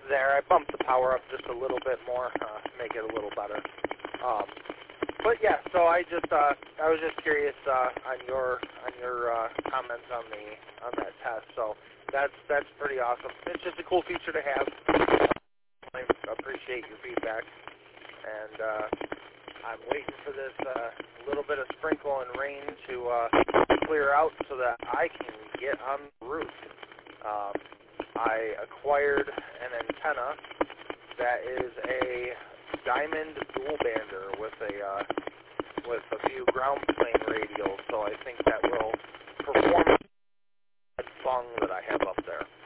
there. I bumped the power up just a little bit more, make it a little better. But yeah, so I was just curious on your comments on that test. So that's pretty awesome. It's just a cool feature to have. I appreciate your feedback, and I'm waiting for this little bit of sprinkle and rain to clear out so that I can get on the roof. I acquired an antenna that is a diamond dual bander with a few ground plane radials, so I think that will perform the fung that I have up there.